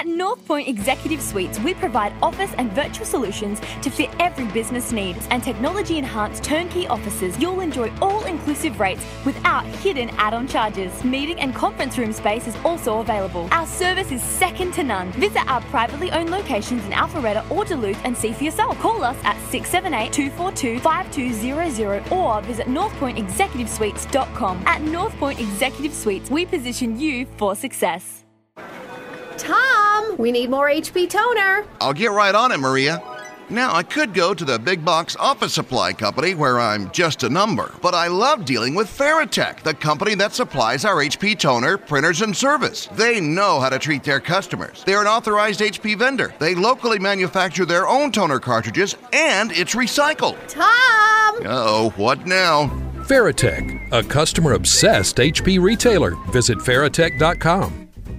At North Point Executive Suites, we provide office and virtual solutions to fit every business need, and technology-enhanced turnkey offices. You'll enjoy all-inclusive rates without hidden add-on charges. Meeting and conference room space is also available. Our service is second to none. Visit our privately owned locations in Alpharetta or Duluth and see for yourself. Call us at 678-242-5200 or visit northpointexecutivesuites.com. At North Point Executive Suites, we position you for success. Tom, we need more HP toner. I'll get right on it, Maria. Now, I could go to the big box office supply company where I'm just a number, but I love dealing with Veritech, the company that supplies our HP toner, printers, and service. They know how to treat their customers. They're an authorized HP vendor. They locally manufacture their own toner cartridges, and it's recycled. Tom! Uh-oh, what now? Veritech, a customer-obsessed HP retailer. Visit Veritech.com.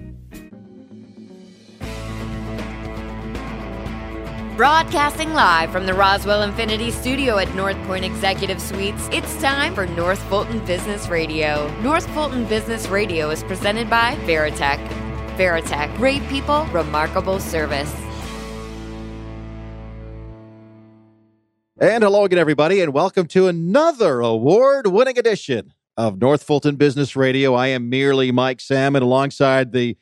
Broadcasting live from the Roswell Infinity Studio at North Point Executive Suites, it's time for North Fulton Business Radio. North Fulton Business Radio is presented by Veritech. Veritech, great people, remarkable service. And hello again, everybody, and welcome to another award-winning edition of North Fulton Business Radio. I am merely Mike Salmon alongside the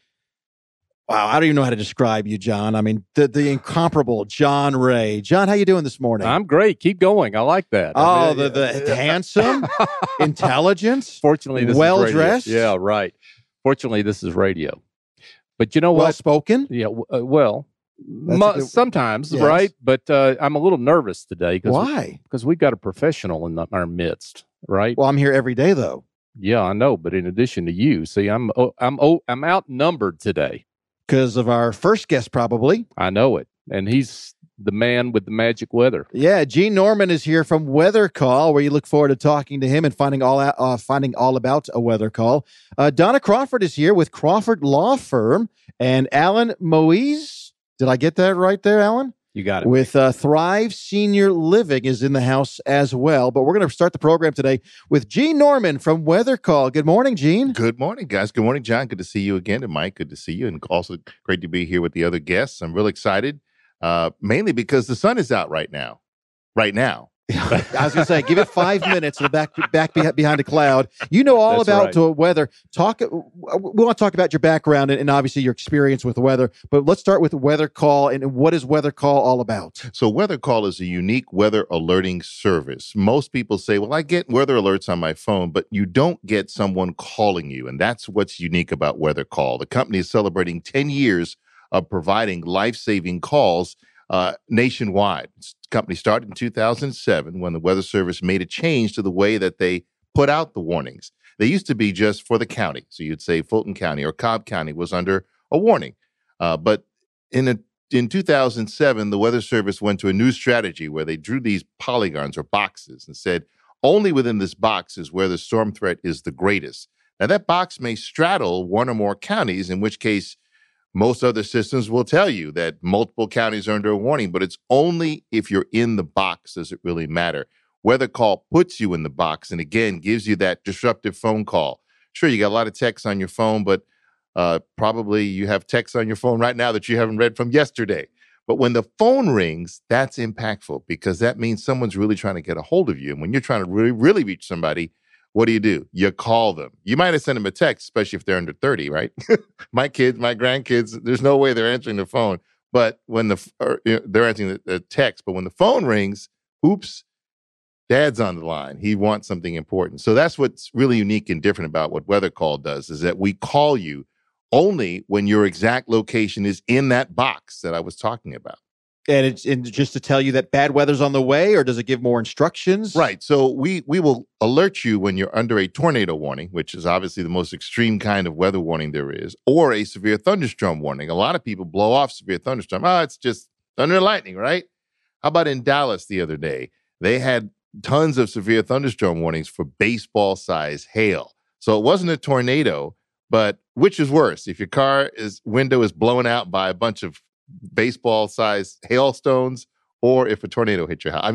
I don't even know how to describe you, John. I mean, the incomparable John Ray. John, how you doing this morning? I'm great. Keep going. I like that. Oh, the handsome, intelligence. Fortunately, this well-dressed. Is radio. Yeah, right. Fortunately, this is radio. But you know what? Well-spoken? Yeah, sometimes, yes. Right? But I'm a little nervous today. Why? Because we've got a professional in our midst, right? Well, I'm here every day, though. Yeah, I know. But in addition to you, see, I'm outnumbered today. Because of our first guest, probably. I know it. And he's the man with the magic weather. Yeah, Gene Norman is here from Weather Call, where you look forward to talking to him and finding all about a weather call. Donna Crawford is here with Crawford Law Firm. And Alan Moise, did I get that right there, Alan? You got it. With Thrive Senior Living is in the house as well. But we're going to start the program today with Gene Norman from Weather Call. Good morning, Gene. Good morning, guys. Good morning, John. Good to see you again. And Mike, good to see you. And also great to be here with the other guests. I'm real excited, mainly because the sun is out right now. Right now. I was going to say, give it 5 minutes. It'll back behind a cloud. You know all about weather. We want to talk about your background and obviously your experience with weather. But let's start with Weather Call. And what is Weather Call all about? So Weather Call is a unique weather alerting service. Most people say, well, I get weather alerts on my phone, but you don't get someone calling you. And that's what's unique about Weather Call. The company is celebrating 10 years of providing life-saving calls nationwide. The company started in 2007 when the Weather Service made a change to the way that they put out the warnings. They used to be just for the county. So you'd say Fulton County or Cobb County was under a warning. But in 2007, the Weather Service went to a new strategy where they drew these polygons or boxes and said, only within this box is where the storm threat is the greatest. Now, that box may straddle one or more counties, in which case most other systems will tell you that multiple counties are under a warning, but it's only if you're in the box does it really matter. Weather Call puts you in the box and, again, gives you that disruptive phone call. Sure, you got a lot of texts on your phone, but probably you have texts on your phone right now that you haven't read from yesterday. But when the phone rings, that's impactful because that means someone's really trying to get a hold of you. And when you're trying to really reach somebody, what do? You call them. You might have sent them a text, especially if they're under 30, right? My kids, my grandkids, there's no way they're answering the phone. But when they're answering the text, but when the phone rings, oops, Dad's on the line. He wants something important. So that's what's really unique and different about what Weather Call does is that we call you only when your exact location is in that box that I was talking about. And it's just to tell you that bad weather's on the way, or does it give more instructions? Right. So we will alert you when you're under a tornado warning, which is obviously the most extreme kind of weather warning there is, or a severe thunderstorm warning. A lot of people blow off severe thunderstorm. It's just thunder and lightning, right? How about in Dallas the other day? They had tons of severe thunderstorm warnings for baseball-sized hail. So it wasn't a tornado, but which is worse? If your window is blown out by a bunch of baseball-sized hailstones, or if a tornado hit your house. I mean,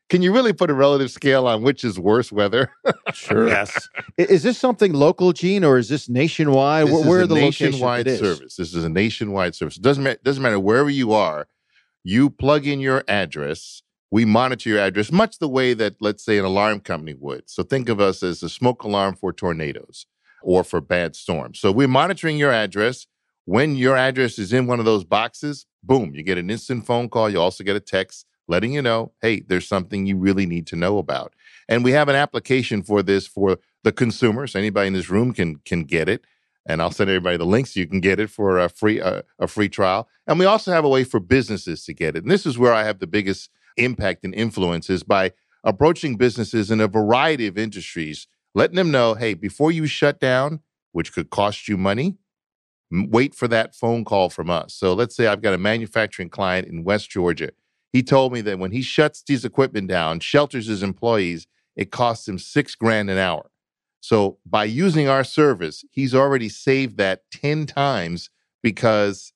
Can you really put a relative scale on which is worse weather? Sure. Yes. Is this something local, Gene, or is this nationwide? This Where is are the a locations? nationwide It is. service. This is a nationwide service. It doesn't matter wherever you are. You plug in your address. We monitor your address much the way that, let's say, an alarm company would. So think of us as a smoke alarm for tornadoes or for bad storms. So we're monitoring your address. When your address is in one of those boxes, boom, you get an instant phone call. You also get a text letting you know, hey, there's something you really need to know about. And we have an application for this for the consumer. So anybody in this room can get it. And I'll send everybody the links so you can get it for a free trial. And we also have a way for businesses to get it. And this is where I have the biggest impact and influence is by approaching businesses in a variety of industries, letting them know, hey, before you shut down, which could cost you money, wait for that phone call from us. So let's say I've got a manufacturing client in West Georgia. He told me that when he shuts his equipment down, shelters his employees, it costs him $6,000 an hour. So by using our service, he's already saved that 10 times because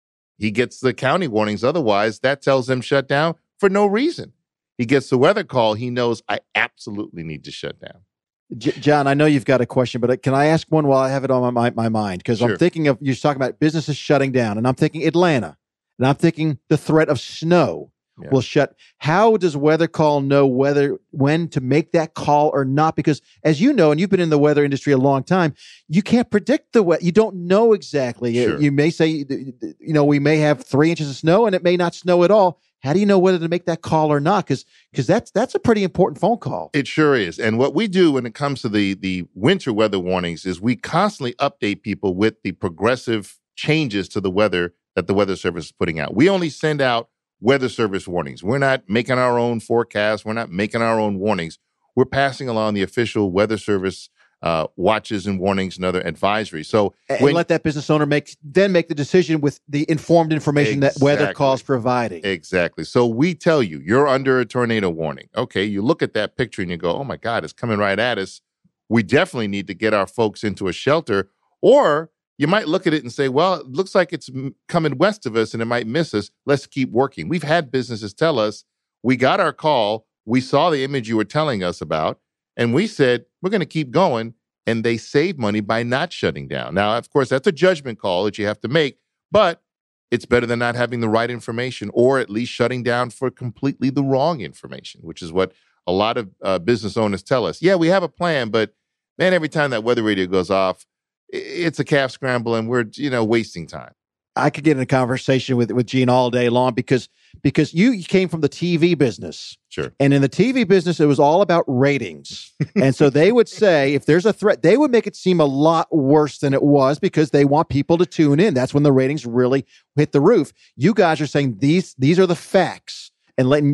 he gets the county warnings. Otherwise, that tells him shut down for no reason. He gets the weather call. He knows I absolutely need to shut down. John, I know you've got a question, but can I ask one while I have it on my mind? Because Sure. I'm thinking of, you're talking about businesses shutting down, and I'm thinking Atlanta, and I'm thinking the threat of snow will shut. How does weather call know when to make that call or not? Because as you know, and you've been in the weather industry a long time, you can't predict the weather. You don't know exactly. Sure. You may say, we may have 3 inches of snow and it may not snow at all. How do you know whether to make that call or not? Because that's a pretty important phone call. It sure is. And what we do when it comes to the winter weather warnings is we constantly update people with the progressive changes to the weather that the Weather Service is putting out. We only send out Weather Service warnings. We're not making our own forecasts. We're not making our own warnings. We're passing along the official Weather Service watches and warnings and other advisories. So and let that business owner make the decision with the informed information that weather call's providing. Exactly. So we tell you, you're under a tornado warning. Okay, you look at that picture and you go, oh my God, it's coming right at us. We definitely need to get our folks into a shelter. Or you might look at it and say, well, it looks like it's coming west of us and it might miss us. Let's keep working. We've had businesses tell us, we got our call, we saw the image you were telling us about, and we said, we're going to keep going. And they save money by not shutting down. Now, of course, that's a judgment call that you have to make, but it's better than not having the right information or at least shutting down for completely the wrong information, which is what a lot of business owners tell us. Yeah, we have a plan, but man, every time that weather radio goes off, it's a calf scramble and we're, wasting time. I could get in a conversation with Gene all day long because you came from the TV business. Sure. And in the TV business, it was all about ratings. And so they would say, if there's a threat, they would make it seem a lot worse than it was because they want people to tune in. That's when the ratings really hit the roof. You guys are saying these are the facts and letting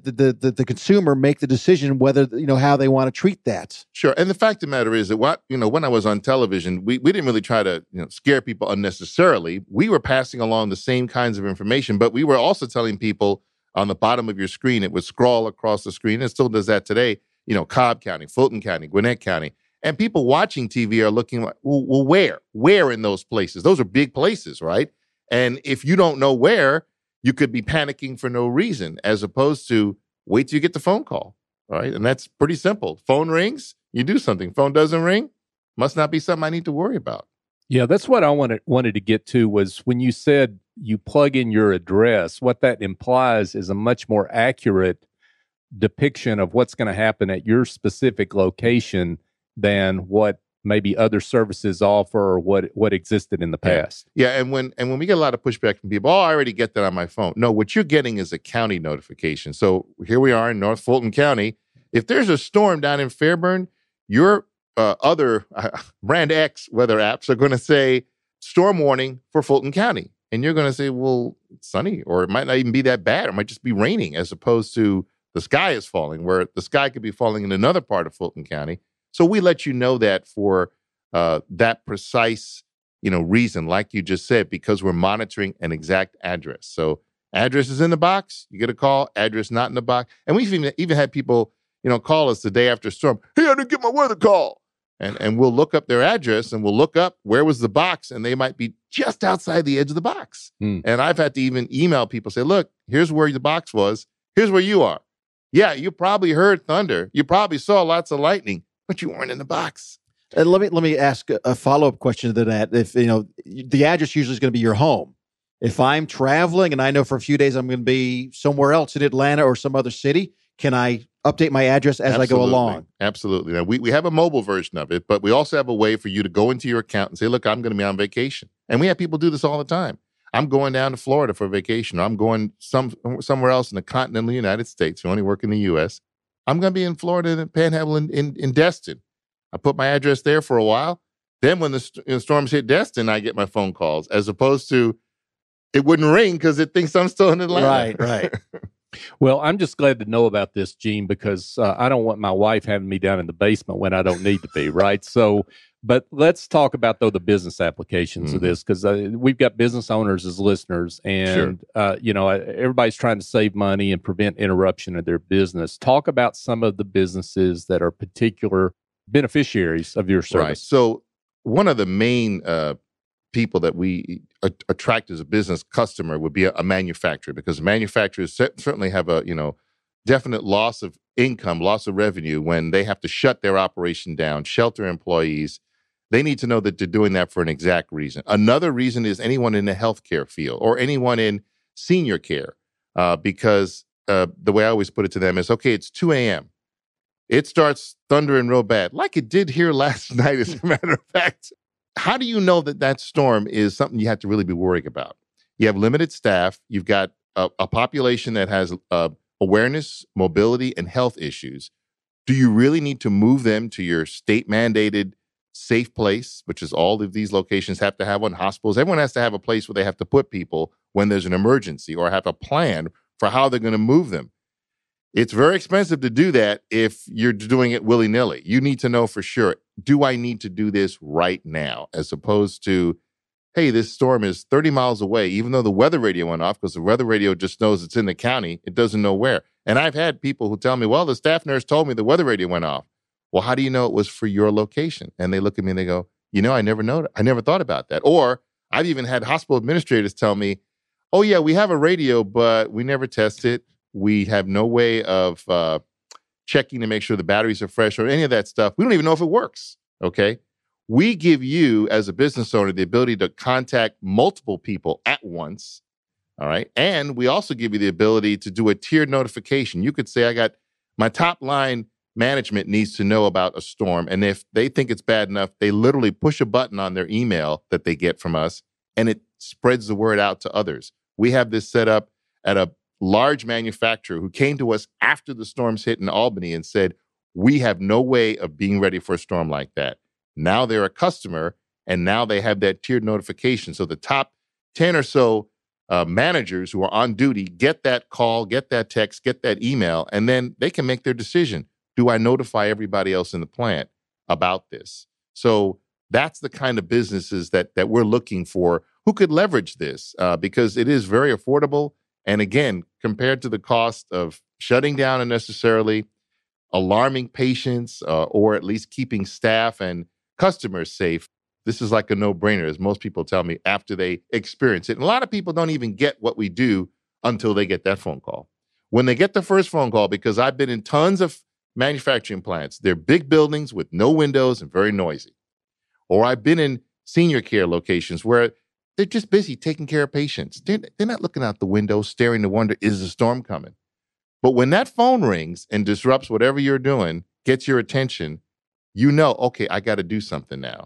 the consumer make the decision whether, how they want to treat that. Sure. And the fact of the matter is that when I was on television, we didn't really try to scare people unnecessarily. We were passing along the same kinds of information, but we were also telling people on the bottom of your screen, it would scroll across the screen. It still does that today. Cobb County, Fulton County, Gwinnett County. And people watching TV are looking like, well, where in those places? Those are big places, right? And if you don't know where, you could be panicking for no reason, as opposed to wait till you get the phone call, right? And that's pretty simple. Phone rings, you do something. Phone doesn't ring, must not be something I need to worry about. Yeah, that's what I wanted to get to was when you said you plug in your address, what that implies is a much more accurate depiction of what's going to happen at your specific location than what maybe other services offer or what existed in the past. Yeah, and when we get a lot of pushback from people, I already get that on my phone. No, what you're getting is a county notification. So here we are in North Fulton County. If there's a storm down in Fairburn, your other Brand X weather apps are going to say storm warning for Fulton County. And you're going to say, well, it's sunny, or it might not even be that bad. It might just be raining, as opposed to the sky is falling, where the sky could be falling in another part of Fulton County. So we let you know that for that precise, reason, like you just said, because we're monitoring an exact address. So address is in the box, you get a call, address not in the box. And we've even had people, call us the day after a storm. Hey, I didn't get my weather call. And we'll look up their address and we'll look up where was the box, and they might be just outside the edge of the box. And I've had to even email people, say, look, here's where the box was. Here's where you are. Yeah, you probably heard thunder. You probably saw lots of lightning, but you weren't in the box. And let me ask a follow-up question to that. If the address usually is going to be your home. If I'm traveling and I know for a few days I'm going to be somewhere else in Atlanta or some other city, can I update my address as I go along? Absolutely. Now, we have a mobile version of it, but we also have a way for you to go into your account and say, look, I'm going to be on vacation. And we have people do this all the time. I'm going down to Florida for vacation. I'm going somewhere else in the continental United States. We only work in the U.S. I'm going to be in Florida, in the Panhandle, in Destin. I put my address there for a while. Then when the storms hit Destin, I get my phone calls, as opposed to it wouldn't ring because it thinks I'm still in Atlanta. Right. Well, I'm just glad to know about this, Gene, because I don't want my wife having me down in the basement when I don't need to be, right? So, but let's talk about, though, the business applications of this, because we've got business owners as listeners, and, everybody's trying to save money and prevent interruption of their business. Talk about some of the businesses that are particular beneficiaries of your service. Right. So one of the main people that we attract as a business customer would be a manufacturer, because manufacturers certainly have a definite loss of income, loss of revenue when they have to shut their operation down, shelter employees. They need to know that they're doing that for an exact reason. Another reason is anyone in the healthcare field or anyone in senior care, because the way I always put it to them is, okay, it's 2 a.m. It starts thundering real bad, like it did here last night, as a matter of fact. How do you know that storm is something you have to really be worried about? You have limited staff. You've got a population that has awareness, mobility, and health issues. Do you really need to move them to your state-mandated safe place, which is all of these locations have to have one? Hospitals, everyone has to have a place where they have to put people when there's an emergency, or have a plan for how they're going to move them. It's very expensive to do that if you're doing it willy-nilly. You need to know for sure, do I need to do this right now? As opposed to, hey, this storm is 30 miles away, even though the weather radio went off, because the weather radio just knows it's in the county. It doesn't know where. And I've had people who tell me, well, the staff nurse told me the weather radio went off. Well, how do you know it was for your location? And they look at me and they go, I never thought about that. Or I've even had hospital administrators tell me, oh, yeah, we have a radio, but we never test it. We have no way of checking to make sure the batteries are fresh or any of that stuff. We don't even know if it works, okay? We give you, as a business owner, the ability to contact multiple people at once, all right? And we also give you the ability to do a tiered notification. You could say, I got my top line management needs to know about a storm. And if they think it's bad enough, they literally push a button on their email that they get from us, and it spreads the word out to others. We have this set up at a large manufacturer who came to us after the storms hit in Albany and said, we have no way of being ready for a storm like that. Now they're a customer, and now they have that tiered notification. So the top 10 or so managers who are on duty get that call, get that text, get that email, and then they can make their decision. Do I notify everybody else in the plant about this? So that's the kind of businesses that we're looking for who could leverage this, because it is very affordable. And again, compared to the cost of shutting down unnecessarily, alarming patients, or at least keeping staff and customers safe, this is like a no-brainer, as most people tell me after they experience it. And a lot of people don't even get what we do until they get that phone call. When they get the first phone call, because I've been in tons of manufacturing plants, they're big buildings with no windows and very noisy. Or I've been in senior care locations where they're just busy taking care of patients. They're not looking out the window, staring to wonder, is a storm coming? But when that phone rings and disrupts whatever you're doing, gets your attention, okay, I got to do something now.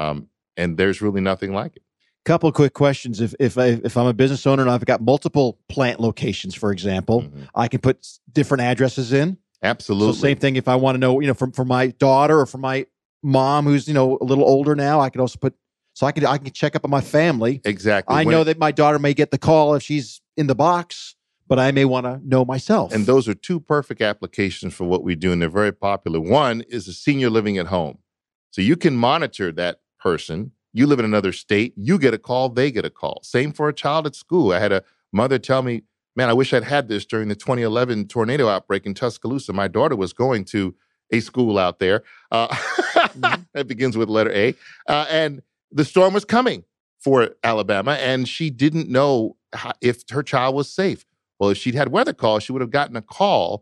And there's really nothing like it. Couple of quick questions. If I'm a business owner and I've got multiple plant locations, for example, I can put different addresses in. Absolutely. So same thing if I want to know, for my daughter or for my mom who's, a little older now, I can also put, so I can check up on my family. Exactly. I know that my daughter may get the call if she's in the box, but I may want to know myself. And those are two perfect applications for what we do, and they're very popular. One is a senior living at home. So you can monitor that person. You live in another state, you get a call, they get a call. Same for a child at school. I had a mother tell me, man, I wish I'd had this during the 2011 tornado outbreak in Tuscaloosa. My daughter was going to a school out there. That begins with letter A. And the storm was coming for Alabama, and she didn't know if her child was safe. Well, if she'd had weather calls, she would have gotten a call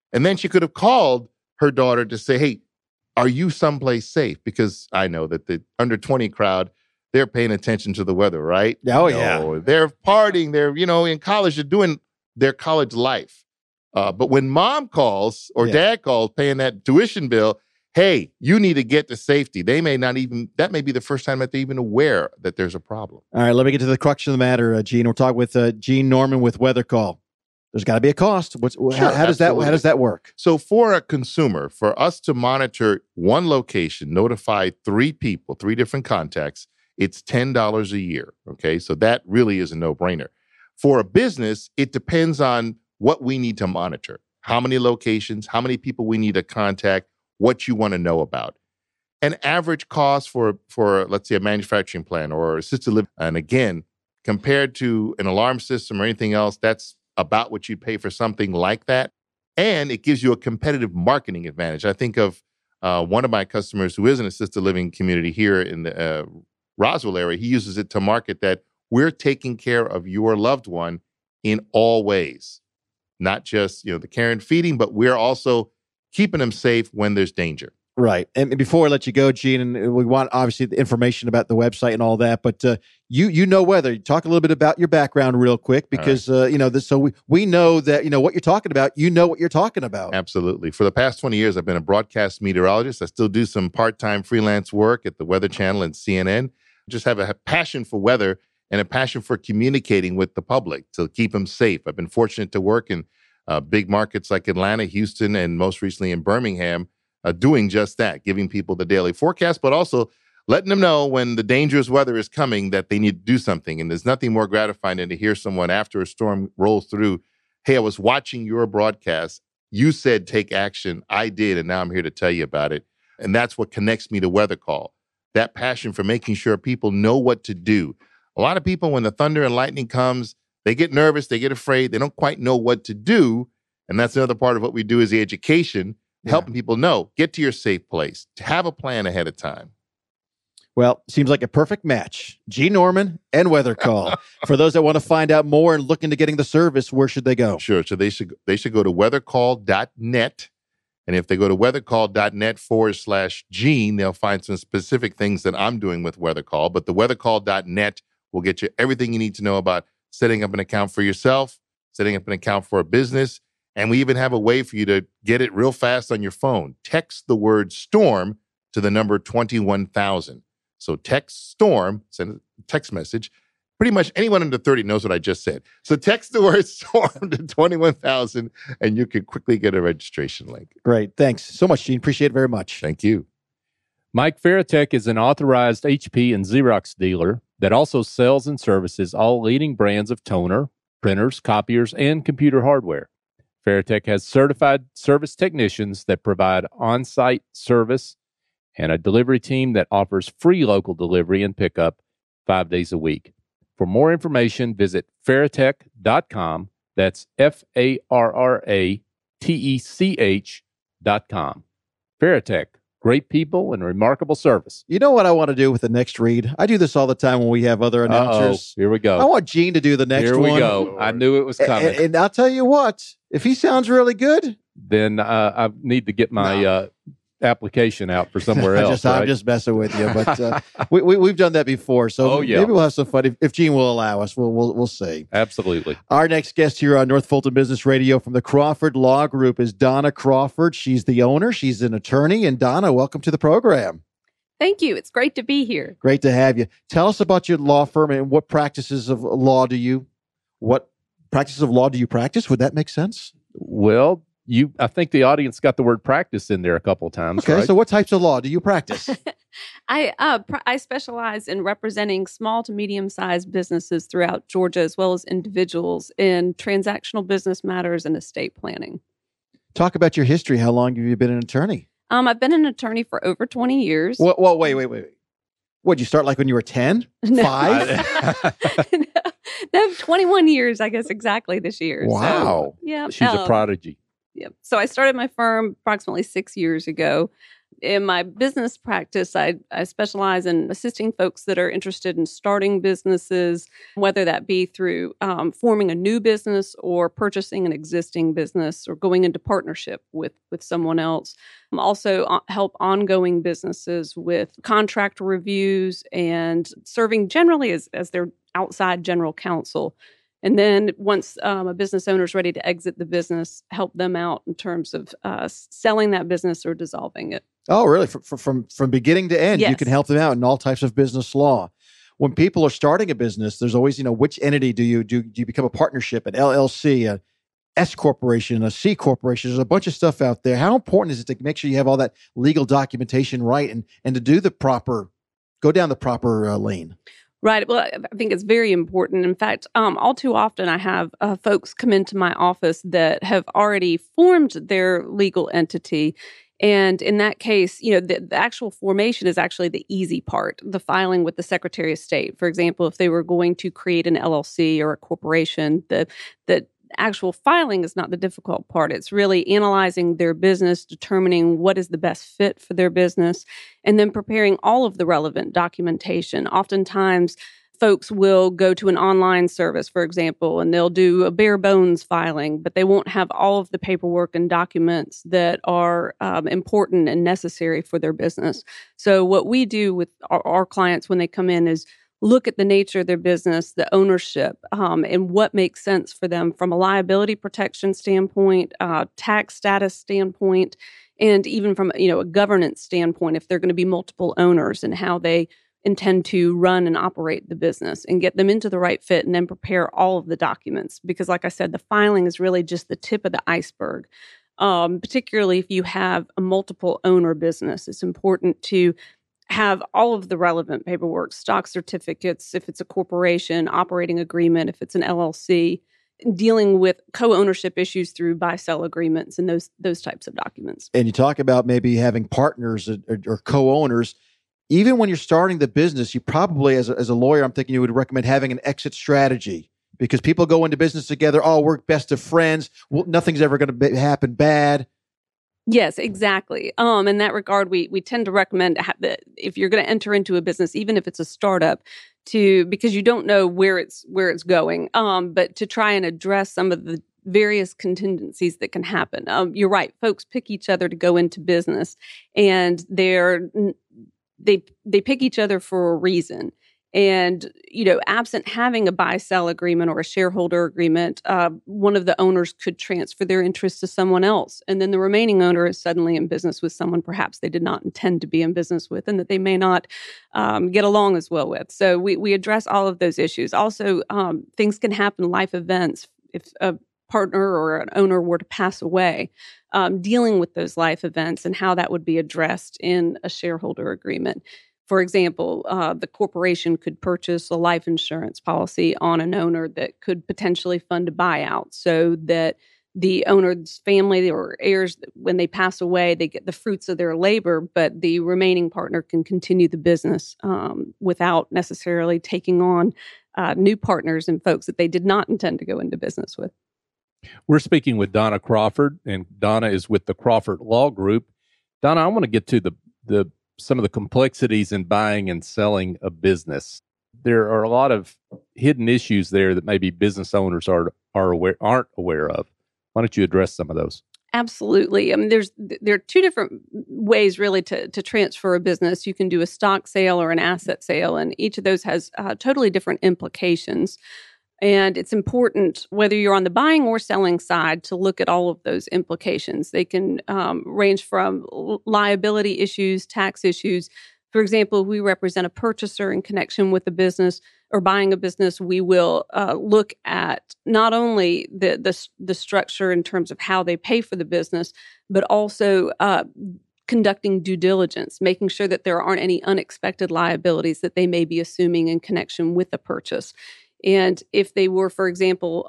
And then she could have called her daughter to say, hey, are you someplace safe? Because I know that the under 20 crowd, they're paying attention to the weather, right? Oh, yeah. They're partying. They're, in college, they're doing their college life. But when mom calls or dad calls paying that tuition bill, hey, you need to get to safety. They may not even, that may be the first time that they're even aware that there's a problem. All right, let me get to the crux of the matter, Gene. We're talking with Gene Norman with Weather Call. There's got to be a cost. How does that work? So for a consumer, for us to monitor one location, notify 3 people, 3 different contacts, it's $10 a year. Okay, so that really is a no-brainer. For a business, it depends on what we need to monitor, how many locations, how many people we need to contact, what you want to know about. An average cost for let's say a manufacturing plant or assisted living, and again, compared to an alarm system or anything else, that's about what you'd pay for something like that. And it gives you a competitive marketing advantage. I think of one of my customers who is an assisted living community here in the Roswell area. He uses it to market that we're taking care of your loved one in all ways, not just the care and feeding, but we're also keeping them safe when there's danger. Right. And before I let you go, Gene, and we want obviously the information about the website and all that, but you know weather. Talk a little bit about your background real quick, because so we know that what you're talking about. You know what you're talking about. Absolutely. For the past 20 years, I've been a broadcast meteorologist. I still do some part-time freelance work at the Weather Channel and CNN. Just have a passion for weather and a passion for communicating with the public to keep them safe. I've been fortunate to work in big markets like Atlanta, Houston, and most recently in Birmingham, doing just that, giving people the daily forecast, but also letting them know when the dangerous weather is coming that they need to do something. And there's nothing more gratifying than to hear someone after a storm rolls through, hey, I was watching your broadcast. You said take action. I did, and now I'm here to tell you about it. And that's what connects me to Weather Call, that passion for making sure people know what to do. A lot of people, when the thunder and lightning comes, they get nervous, they get afraid, they don't quite know what to do. And that's another part of what we do is the education, helping people know, get to your safe place, to have a plan ahead of time. Well, seems like a perfect match. Gene Norman and Weather Call. For those that want to find out more and look into getting the service, where should they go? Sure. So they should go to weathercall.net. And if they go to weathercall.net/Gene, they'll find some specific things that I'm doing with Weather Call. But the weathercall.net will get you everything you need to know about setting up an account for yourself, setting up an account for a business. And we even have a way for you to get it real fast on your phone. Text the word storm to the number 21,000. So text storm, send a text message. Pretty much anyone under 30 knows what I just said. So text the word storm to 21,000 and you can quickly get a registration link. Great. Thanks so much, Gene. Appreciate it very much. Thank you. Mike Veritech is an authorized HP and Xerox dealer that also sells and services all leading brands of toner, printers, copiers, and computer hardware. Veritech has certified service technicians that provide on-site service and a delivery team that offers free local delivery and pickup 5 days a week. For more information, visit Veritech.com. That's FARRATECH.com. Veritech, great people and remarkable service. You know what I want to do with the next read? I do this all the time when we have other announcers. Here we go. I want Gene to do the next one. Here we go. I knew it was coming. And I'll tell you what, if he sounds really good, then I need to get my application out for somewhere else. I'm just messing with you, but we've done that before, so maybe we'll have some fun if Gene will allow us. We'll see. Absolutely. Our next guest here on North Fulton Business Radio from the Crawford Law Group is Donna Crawford. She's the owner. She's an attorney. And Donna, welcome to the program. Thank you. It's great to be here. Great to have you. Tell us about your law firm and what practices of law do you practice? Would that make sense? Well, I think the audience got the word practice in there a couple of times. Okay, right? So what types of law do you practice? I specialize in representing small to medium-sized businesses throughout Georgia, as well as individuals in transactional business matters and estate planning. Talk about your history. How long have you been an attorney? I've been an attorney for over 20 years. Well, wait. What'd you start like when you were 10? No. 5? No, 21 years, I guess, exactly this year. Wow. So, yeah. She's a prodigy. Yeah. So I started my firm approximately 6 years ago. In my business practice, I specialize in assisting folks that are interested in starting businesses, whether that be through forming a new business or purchasing an existing business or going into partnership with someone else. Also help ongoing businesses with contract reviews and serving generally as their outside general counsel. And then once a business owner is ready to exit the business, help them out in terms of selling that business or dissolving it. Oh, really? From beginning to end, Yes. You can help them out in all types of business law. When people are starting a business, there's always, which entity do you become a partnership, an LLC, a S corporation, a C corporation? There's a bunch of stuff out there. How important is it to make sure you have all that legal documentation right and to do go down the proper lane? Right. Well, I think it's very important. In fact, all too often I have folks come into my office that have already formed their legal entity. And in that case, the actual formation is actually the easy part, the filing with the Secretary of State. For example, if they were going to create an LLC or a corporation, the actual filing is not the difficult part. It's really analyzing their business, determining what is the best fit for their business, and then preparing all of the relevant documentation. Oftentimes, folks will go to an online service, for example, and they'll do a bare bones filing, but they won't have all of the paperwork and documents that are important and necessary for their business. So what we do with our clients when they come in is look at the nature of their business, the ownership, and what makes sense for them from a liability protection standpoint, tax status standpoint, and even from a governance standpoint, if they're going to be multiple owners and how they intend to run and operate the business and get them into the right fit and then prepare all of the documents. Because like I said, the filing is really just the tip of the iceberg. Particularly if you have a multiple owner business, it's important to have all of the relevant paperwork, stock certificates, if it's a corporation, operating agreement, if it's an LLC, dealing with co-ownership issues through buy-sell agreements and those types of documents. And you talk about maybe having partners or co-owners. Even when you're starting the business, you probably, as a lawyer, I'm thinking you would recommend having an exit strategy because people go into business together. Oh, we're best of friends. Well, nothing's ever going to happen bad. Yes, exactly. In that regard, we tend to recommend that if you're going to enter into a business, even if it's a startup, because you don't know where it's going, but to try and address some of the various contingencies that can happen. You're right. Folks pick each other to go into business, and they pick each other for a reason. And, absent having a buy-sell agreement or a shareholder agreement, one of the owners could transfer their interest to someone else. And then the remaining owner is suddenly in business with someone perhaps they did not intend to be in business with and that they may not get along as well with. So we address all of those issues. Also, things can happen, life events. If a partner or an owner were to pass away, dealing with those life events and how that would be addressed in a shareholder agreement. For example, the corporation could purchase a life insurance policy on an owner that could potentially fund a buyout so that the owner's family or heirs, when they pass away, they get the fruits of their labor, but the remaining partner can continue the business without necessarily taking on new partners and folks that they did not intend to go into business with. We're speaking with Donna Crawford, and Donna is with the Crawford Law Group. Donna, I want to get to the some of the complexities in buying and selling a business. There are a lot of hidden issues there that maybe business owners aren't aware of. Why don't you address some of those? Absolutely. I mean, there are two different ways really to transfer a business. You can do a stock sale or an asset sale, and each of those has totally different implications. And it's important, whether you're on the buying or selling side, to look at all of those implications. They can range from liability issues, tax issues. For example, if we represent a purchaser in connection with a business or buying a business, we will look at not only the structure in terms of how they pay for the business, but also conducting due diligence, making sure that there aren't any unexpected liabilities that they may be assuming in connection with the purchase. And if they were, for example,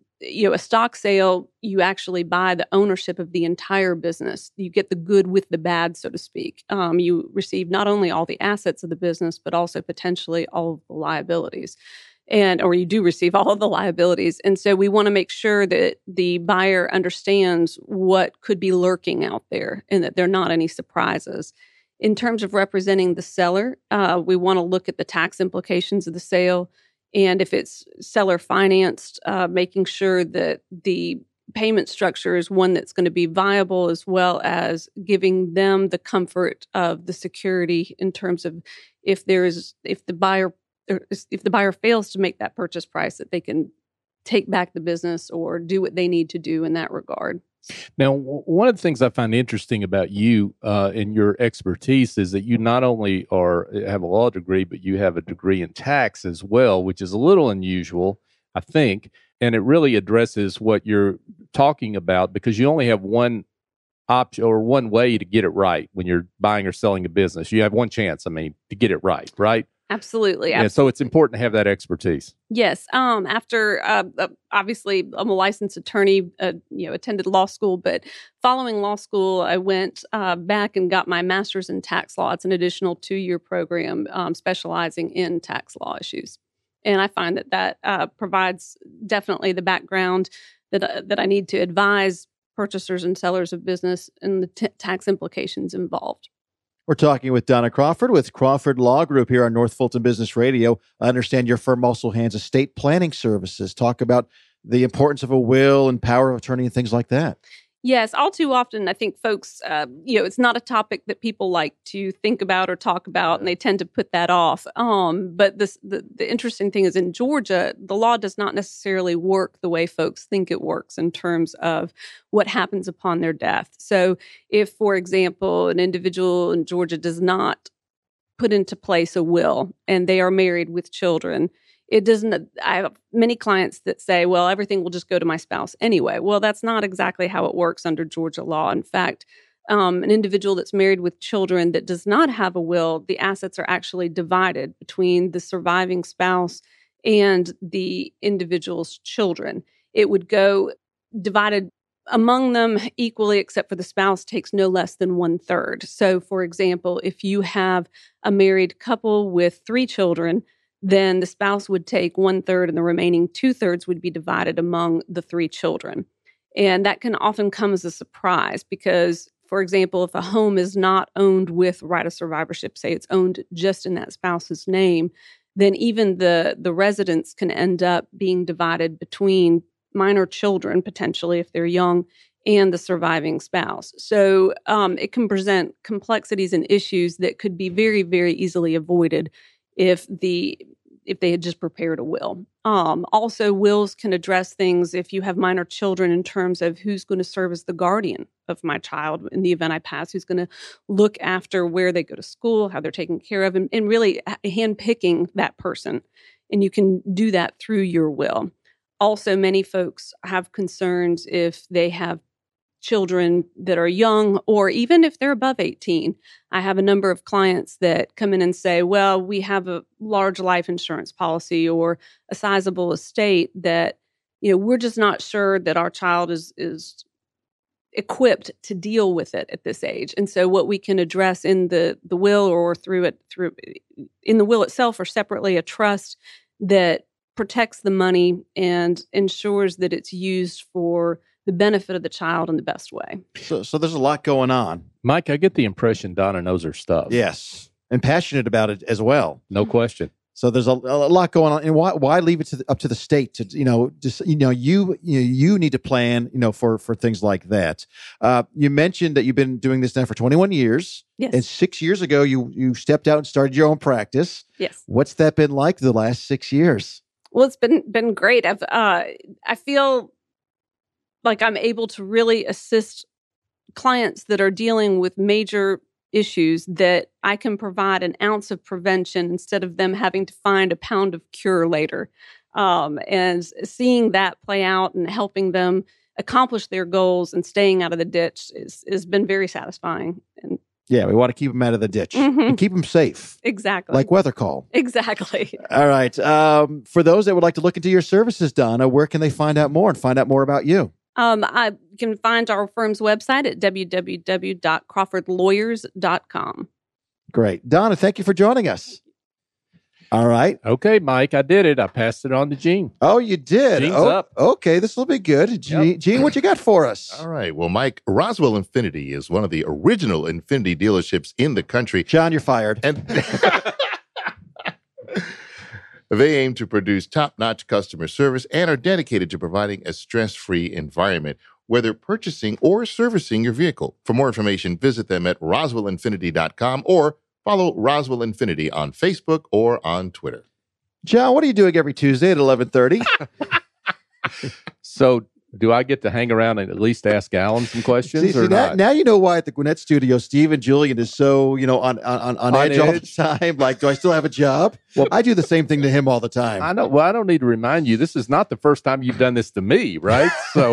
a stock sale, you actually buy the ownership of the entire business. You get the good with the bad, so to speak. You receive not only all the assets of the business, but also potentially all of the liabilities. or you do receive all of the liabilities. And so we want to make sure that the buyer understands what could be lurking out there and that there are not any surprises. In terms of representing the seller, we want to look at the tax implications of the sale. And if it's seller financed, making sure that the payment structure is one that's going to be viable, as well as giving them the comfort of the security in terms of if the buyer fails to make that purchase price, that they can take back the business or do what they need to do in that regard. Now, one of the things I find interesting about you and your expertise is that you not only have a law degree, but you have a degree in tax as well, which is a little unusual, I think. And it really addresses what you're talking about, because you only have one option or one way to get it right when you're buying or selling a business. You have one chance, to get it right? Absolutely. Yeah, so it's important to have that expertise. Yes. After, obviously, I'm a licensed attorney, attended law school, but following law school, I went back and got my master's in tax law. It's an additional 2-year program specializing in tax law issues. And I find that provides definitely the background that I need to advise purchasers and sellers of business and the tax implications involved. We're talking with Donna Crawford with Crawford Law Group here on North Fulton Business Radio. I understand your firm also hands estate planning services. Talk about the importance of a will and power of attorney and things like that. Yes, all too often, I think folks, it's not a topic that people like to think about or talk about, and they tend to put that off. But the interesting thing is, in Georgia, the law does not necessarily work the way folks think it works in terms of what happens upon their death. So if, for example, an individual in Georgia does not put into place a will and they are married with children, it doesn't. I have many clients that say, well, everything will just go to my spouse anyway. Well, that's not exactly how it works under Georgia law. In fact, an individual that's married with children that does not have a will, the assets are actually divided between the surviving spouse and the individual's children. It would go divided among them equally, except for the spouse takes no less than 1/3. So, for example, if you have a married couple with 3 children, then the spouse would take 1/3 and the remaining 2/3 would be divided among the 3 children. And that can often come as a surprise because, for example, if a home is not owned with right of survivorship, say it's owned just in that spouse's name, then even the residence can end up being divided between minor children, potentially if they're young, and the surviving spouse. So it can present complexities and issues that could be very, very easily avoided if they had just prepared a will. Also, wills can address things if you have minor children in terms of who's going to serve as the guardian of my child in the event I pass, who's going to look after where they go to school, how they're taken care of, and really handpicking that person. And you can do that through your will. Also, many folks have concerns if they have children that are young, or even if they're above 18. I have a number of clients that come in and say, well, we have a large life insurance policy or a sizable estate that, we're just not sure that our child is equipped to deal with it at this age. And so what we can address in the will or through in the will itself or separately, a trust that protects the money and ensures that it's used for the benefit of the child in the best way. So there's a lot going on. Mike, I get the impression Donna knows her stuff. Yes, and passionate about it as well. No question. So there's a lot going on, and why leave it up to the state to you need to plan for things like that. You mentioned that you've been doing this now for 21 years. Yes. And 6 years ago you stepped out and started your own practice. Yes. What's that been like the last 6 years? Well, it's been great. I feel like I'm able to really assist clients that are dealing with major issues, that I can provide an ounce of prevention instead of them having to find a pound of cure later. And seeing that play out and helping them accomplish their goals and staying out of the ditch has been very satisfying. And yeah, we want to keep them out of the ditch and keep them safe. Exactly. Like weather call. Exactly. All right. For those that would like to look into your services, Donna, where can they find out more and find out more about you? I can find our firm's website at www.crawfordlawyers.com. Great. Donna, thank you for joining us. All right. Okay, Mike, I did it. I passed it on to Gene. Oh, you did? Gene's up. Okay, this will be good. Gene, what you got for us? All right. Well, Mike, Roswell Infinity is one of the original Infinity dealerships in the country. John, you're fired. And they aim to produce top-notch customer service and are dedicated to providing a stress-free environment, whether purchasing or servicing your vehicle. For more information, visit them at roswellinfinity.com or follow Roswell Infinity on Facebook or on Twitter. John, what are you doing every Tuesday at 11:30? So, do I get to hang around and at least ask Alan some questions or not? Now you know why at the Gwinnett Studio, Steve and Julian is so, on edge all the time. Like, do I still have a job? Well, I do the same thing to him all the time. I know. Well, I don't need to remind you. This is not the first time you've done this to me, right? So,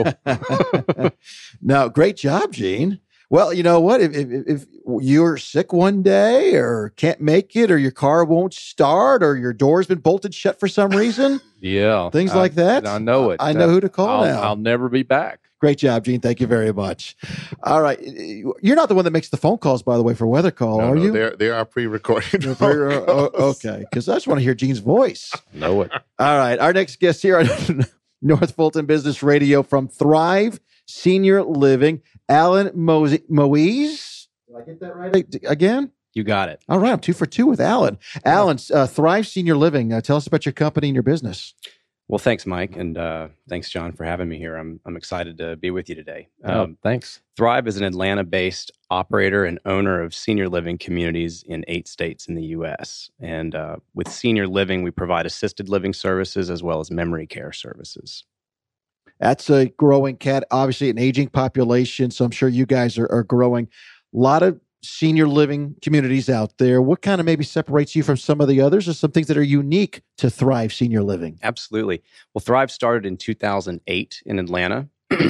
no, great job, Gene. Well, you know what? If you're sick one day or can't make it or your car won't start or your door's been bolted shut for some reason, yeah, things like that. I know it. I know who to call now. I'll never be back. Great job, Gene. Thank you very much. All right. You're not the one that makes the phone calls, by the way, for Weather Call, are you? They are pre-recorded. Okay, because I just want to hear Gene's voice. Know it. All right. Our next guest here on North Fulton Business Radio from Thrive Senior Living, Alan Moise. Did I get that right again? You got it. All right. I'm 2 for 2 with Alan. Alan, Thrive Senior Living. Tell us about your company and your business. Well, thanks, Mike, and thanks, John, for having me here. I'm excited to be with you today. Thanks. Thrive is an Atlanta-based operator and owner of senior living communities in 8 states in the U.S. And with senior living, we provide assisted living services as well as memory care services. That's a growing obviously an aging population, so I'm sure you guys are growing. A lot of senior living communities out there. What kind of maybe separates you from some of the others, or some things that are unique to Thrive Senior Living? Absolutely. Well, Thrive started in 2008 in Atlanta,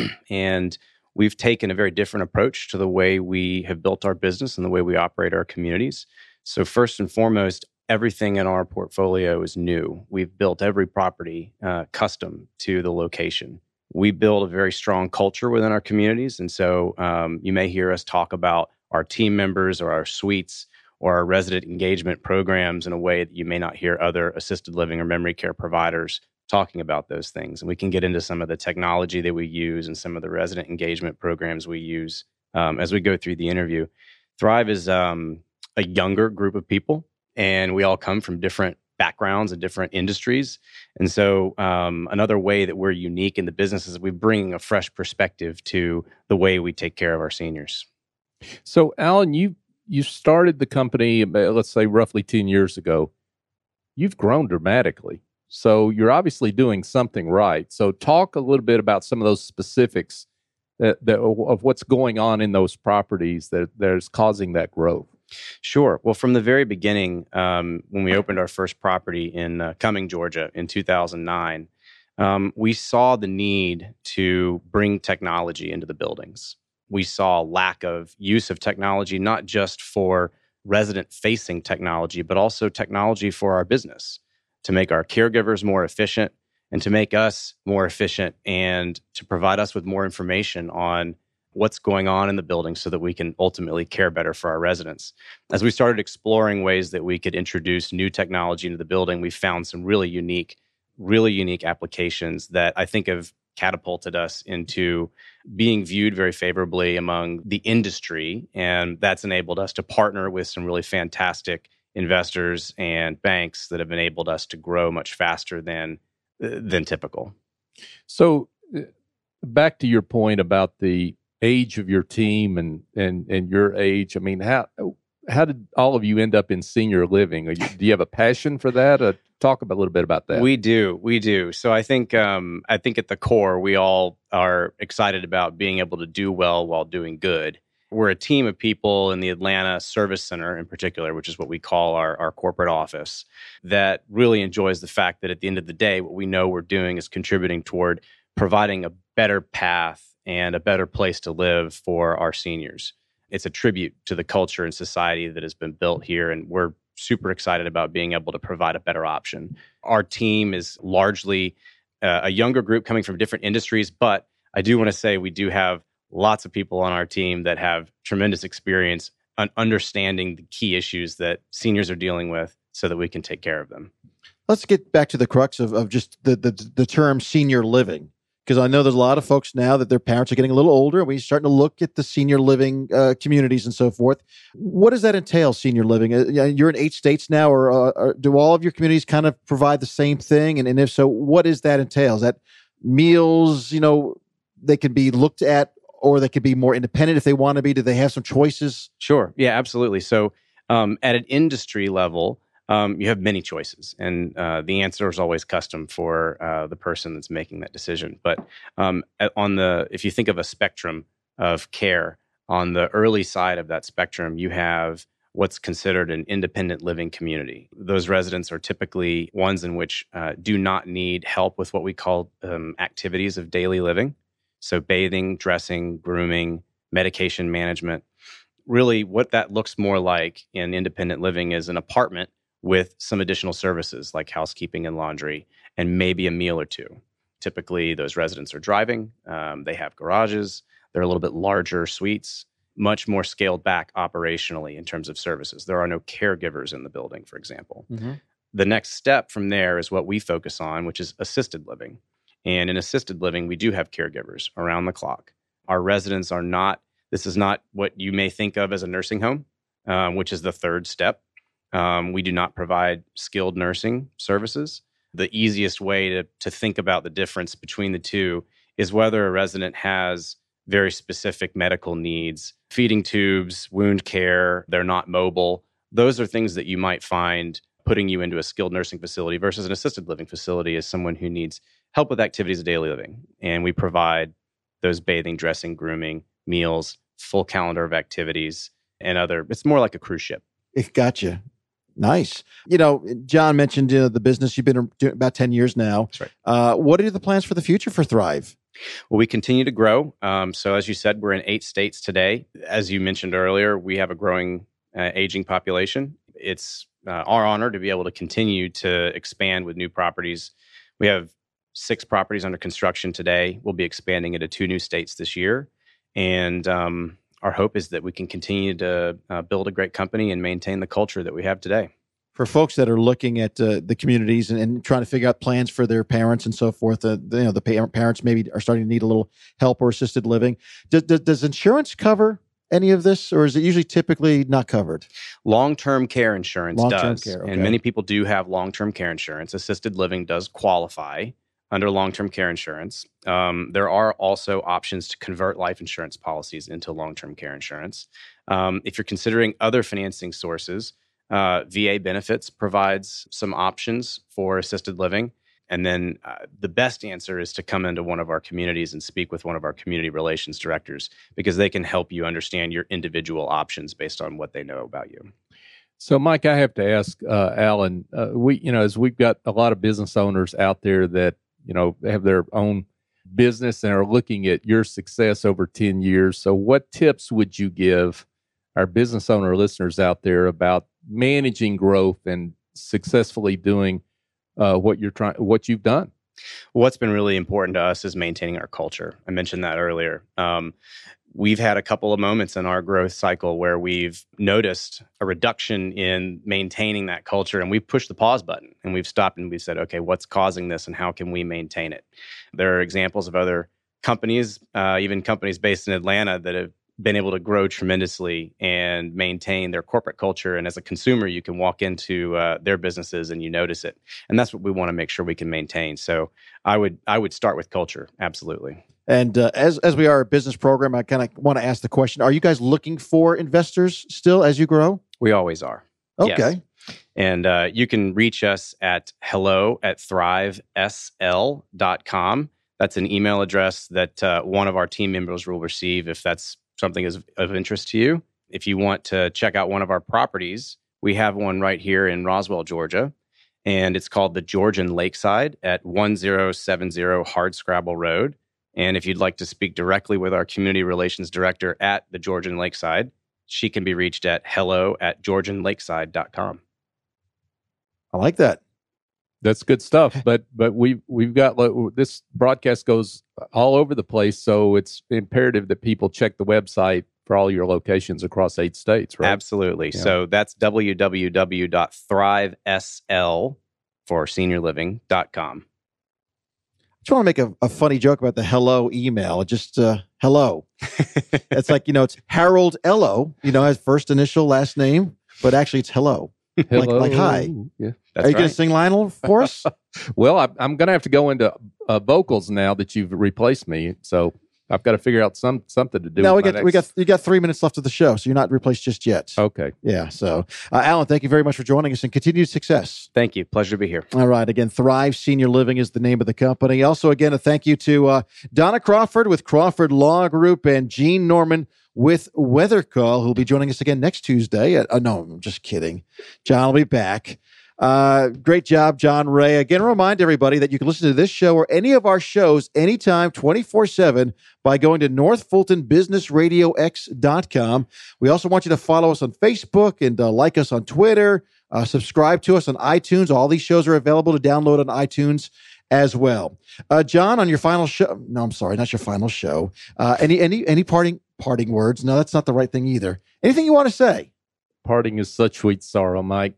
and we've taken a very different approach to the way we have built our business and the way we operate our communities. So first and foremost, everything in our portfolio is new. We've built every property custom to the location. We build a very strong culture within our communities. And so you may hear us talk about our team members or our suites or our resident engagement programs in a way that you may not hear other assisted living or memory care providers talking about those things. And we can get into some of the technology that we use and some of the resident engagement programs we use as we go through the interview. Thrive is a younger group of people, and we all come from different backgrounds and different industries. And so another way that we're unique in the business is we're bringing a fresh perspective to the way we take care of our seniors. So, Alan, you started the company, let's say, roughly 10 years ago. You've grown dramatically. So you're obviously doing something right. So talk a little bit about some of those specifics of what's going on in those properties that is causing that growth. Sure. Well, from the very beginning, when we opened our first property in Cumming, Georgia in 2009, we saw the need to bring technology into the buildings. We saw lack of use of technology, not just for resident-facing technology, but also technology for our business to make our caregivers more efficient and to make us more efficient and to provide us with more information on what's going on in the building so that we can ultimately care better for our residents. As we started exploring ways that we could introduce new technology into the building, we found some really unique applications that I think have catapulted us into being viewed very favorably among the industry. And that's enabled us to partner with some really fantastic investors and banks that have enabled us to grow much faster than typical. So back to your point about the age of your team and your age, I mean, how did all of you end up in senior living? Do you have a passion for that? Talk a little bit about that. We do. So I think at the core, we all are excited about being able to do well while doing good. We're a team of people in the Atlanta Service Center in particular, which is what we call our corporate office, that really enjoys the fact that at the end of the day, what we know we're doing is contributing toward providing a better path and a better place to live for our seniors. It's a tribute to the culture and society that has been built here, and we're super excited about being able to provide a better option. Our team is largely a younger group coming from different industries, but I do want to say we do have lots of people on our team that have tremendous experience on understanding the key issues that seniors are dealing with, so that we can take care of them. Let's get back to the crux of just the term senior living, because I know there's a lot of folks now that their parents are getting a little older, and we're starting to look at the senior living communities and so forth. What does that entail, senior living? You're in 8 states now, or do all of your communities kind of provide the same thing? And if so, what does that entail? Is that meals, they can be looked at, or they could be more independent if they want to be? Do they have some choices? Sure. Yeah, absolutely. So at an industry level, you have many choices, and the answer is always custom for the person that's making that decision. But if you think of a spectrum of care, on the early side of that spectrum, you have what's considered an independent living community. Those residents are typically ones in which do not need help with what we call activities of daily living. So bathing, dressing, grooming, medication management. Really, what that looks more like in independent living is an apartment with some additional services like housekeeping and laundry, and maybe a meal or two. Typically, those residents are driving. They have garages. They're a little bit larger suites, much more scaled back operationally in terms of services. There are no caregivers in the building, for example. Mm-hmm. The next step from there is what we focus on, which is assisted living. And in assisted living, we do have caregivers around the clock. Our residents are not, this is not what you may think of as a nursing home, which is the third step. We do not provide skilled nursing services. The easiest way to think about the difference between the two is whether a resident has very specific medical needs, feeding tubes, wound care, they're not mobile. Those are things that you might find putting you into a skilled nursing facility versus an assisted living facility as someone who needs help with activities of daily living. And we provide those bathing, dressing, grooming, meals, full calendar of activities, and it's more like a cruise ship. Gotcha. Nice. John mentioned the business. You've been doing about 10 years now. That's right. What are the plans for the future for Thrive? Well, we continue to grow. So as you said, we're in 8 states today. As you mentioned earlier, we have a growing aging population. It's our honor to be able to continue to expand with new properties. We have 6 properties under construction today. We'll be expanding into 2 new states this year. And our hope is that we can continue to build a great company and maintain the culture that we have today. For folks that are looking at the communities and trying to figure out plans for their parents and so forth, the parents maybe are starting to need a little help or assisted living. Does insurance cover any of this, or is it usually typically not covered? Long-term care insurance does. Care, okay. And many people do have long-term care insurance. Assisted living does qualify under long-term care insurance. There are also options to convert life insurance policies into long-term care insurance. If you're considering other financing sources, VA Benefits provides some options for assisted living. And then the best answer is to come into one of our communities and speak with one of our community relations directors, because they can help you understand your individual options based on what they know about you. So, Mike, I have to ask Alan, as we've got a lot of business owners out there that have their own business and are looking at your success over 10 years. So what tips would you give our business owner listeners out there about managing growth and successfully doing what you've done? What's been really important to us is maintaining our culture. I mentioned that earlier. We've had a couple of moments in our growth cycle where we've noticed a reduction in maintaining that culture, and we've pushed the pause button and we've stopped and we've said, okay, what's causing this and how can we maintain it? There are examples of other companies, even companies based in Atlanta, that have been able to grow tremendously and maintain their corporate culture. And as a consumer, you can walk into their businesses and you notice it. And that's what we want to make sure we can maintain. So I would start with culture. Absolutely. And as we are a business program, I kind of want to ask the question, are you guys looking for investors still as you grow? We always are. Okay. Yes. And you can reach us at hello@thrivesl.com. That's an email address that one of our team members will receive if that's something is of interest to you. If you want to check out one of our properties, we have one right here in Roswell, Georgia, and it's called the Georgian Lakeside at 1070 Hardscrabble Road. And if you'd like to speak directly with our community relations director at the Georgian Lakeside, she can be reached at hello@georgianlakeside.com. I like that. That's good stuff. But we've got, this broadcast goes all over the place, so it's imperative that people check the website for all your locations across 8 states, right? Absolutely. Yeah. So that's www.thrivesl for seniorliving.com. I just want to make a funny joke about the hello email. Just hello. It's like, it's Harold Ello, has first initial, last name, but actually it's hello. Hello. Like hi. Yeah. Are you going to sing Lionel for us? Well, I'm going to have to go into vocals now that you've replaced me. So I've got to figure out something to do. No, with you got 3 minutes left of the show, so you're not replaced just yet. Okay. Yeah. So, Alan, thank you very much for joining us and continued success. Thank you. Pleasure to be here. All right. Again, Thrive Senior Living is the name of the company. Also, again, a thank you to Donna Crawford with Crawford Law Group and Gene Norman with Weather Call, who'll be joining us again next Tuesday. No, I'm just kidding. John will be back. Great job, John Ray. Again, remind everybody that you can listen to this show or any of our shows anytime, 24/7 by going to northfultonbusinessradiox.com. We also want you to follow us on Facebook and like us on Twitter, subscribe to us on iTunes. All these shows are available to download on iTunes as well. John, on your final show, no, I'm sorry, not your final show. Any parting words? No, that's not the right thing either. Anything you want to say? Parting is such sweet sorrow, Mike.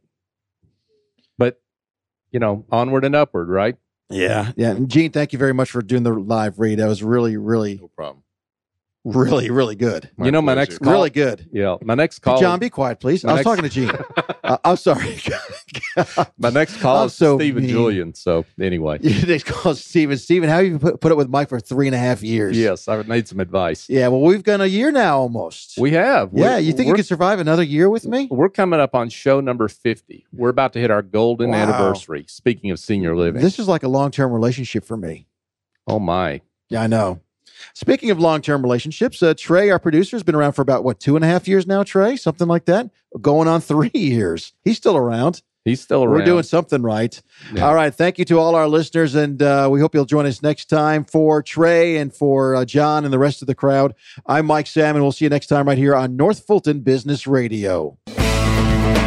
But, onward and upward, right? Yeah. Yeah. And Gene, thank you very much for doing the live read. That was really, really, No problem. really, really good. My next call. Really good. Yeah. My next call. John, be quiet, please. I was talking to Gene. I'm sorry. My next call is Stephen Julian. So anyway. Your next call is Stephen. Stephen, how have you put up with Mike for 3.5 years? Yes. I've made some advice. Yeah. Well, we've gone a year now almost. We have. Yeah. You think you could survive another year with me? We're coming up on show number 50. We're about to hit our golden anniversary. Speaking of senior living. This is like a long-term relationship for me. Oh, my. Yeah, I know. Speaking of long-term relationships, Trey, our producer, has been around for about, 2.5 years now, Trey? Something like that? Going on 3 years. He's still around. He's still around. We're doing something right. Yeah. All right. Thank you to all our listeners, and we hope you'll join us next time. For Trey and for John and the rest of the crowd, I'm Mike Salmon. We'll see you next time right here on North Fulton Business Radio.